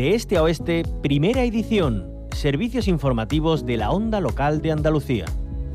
De este a oeste, primera edición. Servicios informativos de la Onda Local de Andalucía.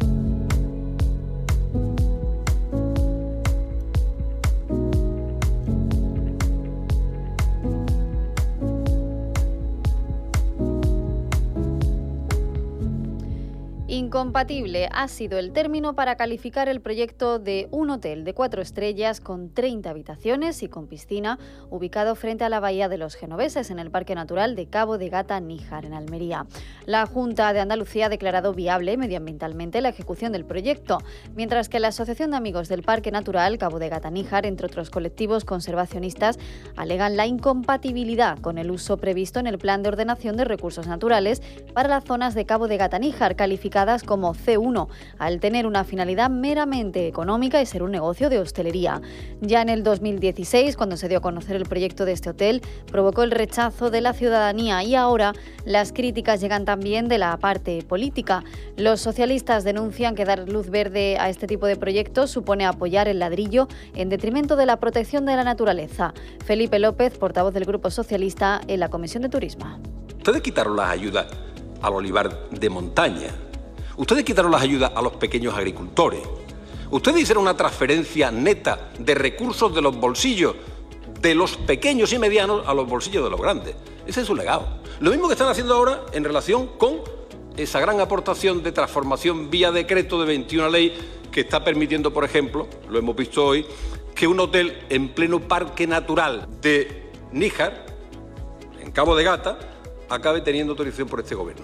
Incompatible ha sido el término para calificar el proyecto de un hotel de 4 estrellas con 30 habitaciones y con piscina, ubicado frente a la Bahía de los Genoveses, en el Parque Natural de Cabo de Gata-Níjar, en Almería. La Junta de Andalucía ha declarado viable medioambientalmente la ejecución del proyecto, mientras que la Asociación de Amigos del Parque Natural Cabo de Gata-Níjar, entre otros colectivos conservacionistas, alegan la incompatibilidad con el uso previsto en el Plan de Ordenación de Recursos Naturales para las zonas de Cabo de Gata-Níjar, calificadas como C1, al tener una finalidad meramente económica y ser un negocio de hostelería. Ya en el 2016, cuando se dio a conocer el proyecto de este hotel, provocó el rechazo de la ciudadanía y ahora las críticas llegan también de la parte política. Los socialistas denuncian que dar luz verde a este tipo de proyectos supone apoyar el ladrillo en detrimento de la protección de la naturaleza. Felipe López, portavoz del Grupo Socialista en la Comisión de Turismo. Ustedes quitaron las ayudas al olivar de montaña. Ustedes quitaron las ayudas a los pequeños agricultores. Ustedes hicieron una transferencia neta de recursos de los bolsillos de los pequeños y medianos a los bolsillos de los grandes. Ese es su legado. Lo mismo que están haciendo ahora en relación con esa gran aportación de transformación vía decreto de 21 ley que está permitiendo, por ejemplo, lo hemos visto hoy, que un hotel en pleno parque natural de Níjar, en Cabo de Gata, acabe teniendo autorización por este gobierno.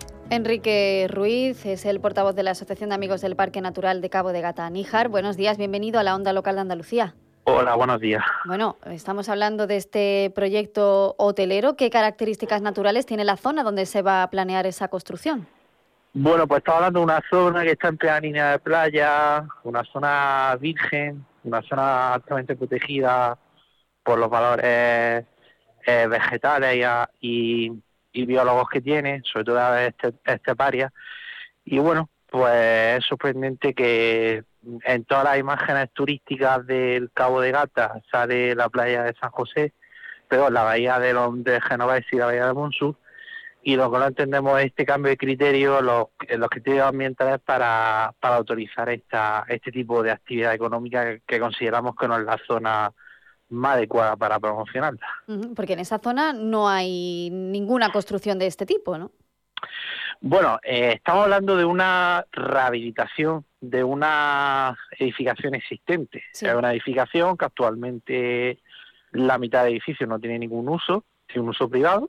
Enrique Ruiz es el portavoz de la Asociación de Amigos del Parque Natural de Cabo de Gata-Níjar. Buenos días, bienvenido a la Onda Local de Andalucía. Hola, buenos días. Bueno, estamos hablando de este proyecto hotelero. ¿Qué características naturales tiene la zona donde se va a planear esa construcción? Bueno, pues estamos hablando de una zona que está en plena línea de playa, una zona virgen, una zona altamente protegida por los valores vegetales y biólogos que tiene, sobre todo esteparia. Y bueno, pues es sorprendente que en todas las imágenes turísticas del Cabo de Gata sale la playa de San José, pero la bahía de Genovés y la bahía de Montsú, y lo que no entendemos es este cambio de criterio, los criterios ambientales para autorizar este tipo de actividad económica que consideramos que no es la zona más adecuada para promocionarla. Porque en esa zona no hay ninguna construcción de este tipo, ¿no? Bueno, estamos hablando de una rehabilitación de una edificación existente. Sí. Es una edificación que actualmente la mitad del edificio no tiene ningún uso, tiene un uso privado,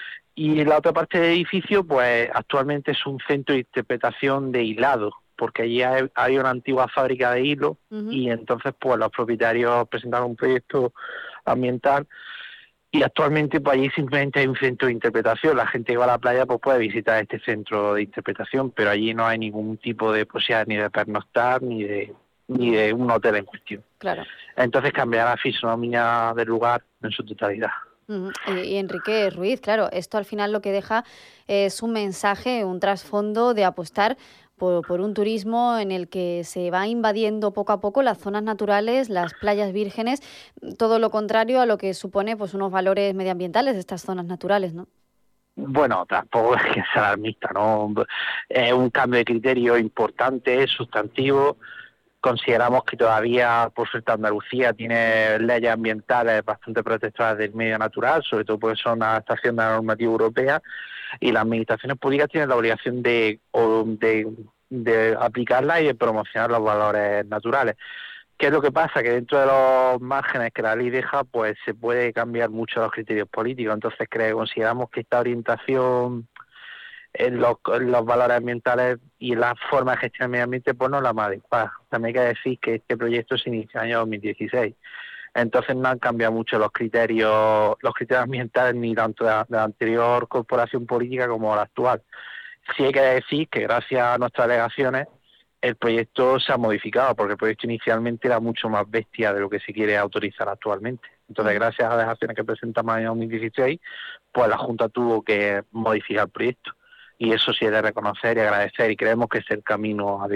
y la otra parte del edificio, pues actualmente es un centro de interpretación de hilado, porque allí hay una antigua fábrica de hilo, y entonces pues los propietarios presentaron un proyecto ambiental y actualmente pues allí simplemente hay un centro de interpretación. La gente que va a la playa pues puede visitar este centro de interpretación, pero allí no hay ningún tipo de posibilidad ni de pernoctar ni de un hotel en cuestión. Claro. Entonces cambiará la fisonomía del lugar en su totalidad. Y Enrique Ruiz, claro, esto al final lo que deja es un mensaje, un trasfondo de apostar por un turismo en el que se va invadiendo poco a poco las zonas naturales, las playas vírgenes, todo lo contrario a lo que supone pues unos valores medioambientales de estas zonas naturales, ¿no? Bueno, tampoco es que sea alarmista, ¿no? Es un cambio de criterio importante, sustantivo. Consideramos que todavía, por suerte, Andalucía tiene leyes ambientales bastante protectoras del medio natural, sobre todo porque son una adaptación de la normativa europea, y las administraciones públicas tienen la obligación de aplicarla y de promocionar los valores naturales. ¿Qué es lo que pasa? Que dentro de los márgenes que la ley deja, pues se puede cambiar mucho los criterios políticos. Entonces consideramos que esta orientación en los valores ambientales y la forma de gestionar el medio ambiente pues no es la más adecuada. También hay que decir que este proyecto se inició en el año 2016. Entonces no han cambiado mucho los criterios ambientales ni tanto de la anterior corporación política como la actual. Sí hay que decir que gracias a nuestras alegaciones el proyecto se ha modificado, porque el proyecto inicialmente era mucho más bestia de lo que se quiere autorizar actualmente. Entonces, gracias a las alegaciones que presentamos en el año 2016, pues la Junta tuvo que modificar el proyecto. Y eso sí es de reconocer y agradecer, y creemos que es el camino adecuado.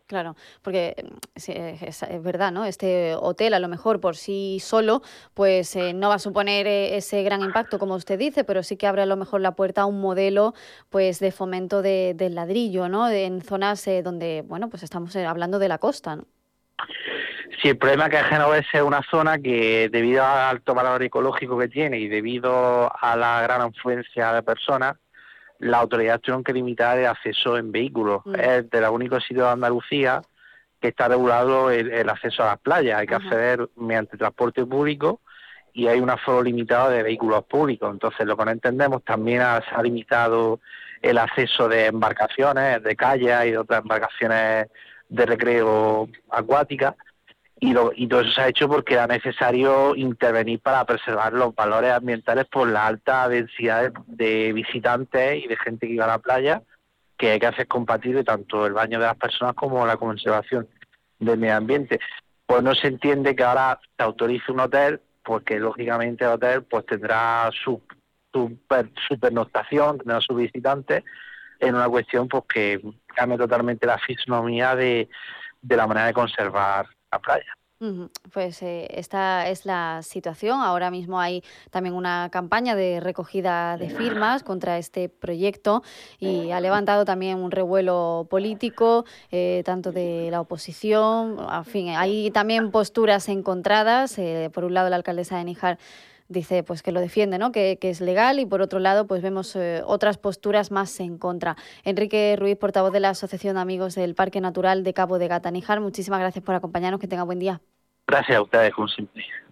Claro, porque sí, es verdad, ¿no? Este hotel a lo mejor por sí solo pues no va a suponer ese gran impacto como usted dice, pero sí que abre a lo mejor la puerta a un modelo pues de fomento del ladrillo, ¿no? En zonas donde, bueno, pues estamos hablando de la costa, ¿no? Sí, el problema es que Genovés es una zona que, debido al alto valor ecológico que tiene y debido a la gran afluencia de personas, las autoridades tuvieron que limitar el acceso en vehículos. Es de los únicos sitios de Andalucía que está regulado el acceso a las playas. Hay que acceder mediante transporte público y hay un aforo limitado de vehículos públicos. Entonces, lo que no entendemos, también se ha limitado el acceso de embarcaciones, de kayak y de otras embarcaciones de recreo acuáticas. Y todo eso se ha hecho porque era necesario intervenir para preservar los valores ambientales por la alta densidad de visitantes y de gente que iba a la playa, que hay que hacer compatible tanto el baño de las personas como la conservación del medio ambiente. Pues no se entiende que ahora se autorice un hotel, porque lógicamente el hotel pues tendrá su pernoctación, tendrá sus visitantes, en una cuestión pues que cambia totalmente la fisonomía de la manera de conservar la playa. Pues esta es la situación. Ahora mismo hay también una campaña de recogida de firmas contra este proyecto y ha levantado también un revuelo político, tanto de la oposición. En fin, hay también posturas encontradas. Por un lado, la alcaldesa de Níjar dice pues que lo defiende, ¿no? Que es legal, y por otro lado pues vemos otras posturas más en contra. Enrique Ruiz, portavoz de la Asociación de Amigos del Parque Natural de Cabo de Gata, Níjar, muchísimas gracias por acompañarnos, que tenga buen día. Gracias a ustedes, como siempre.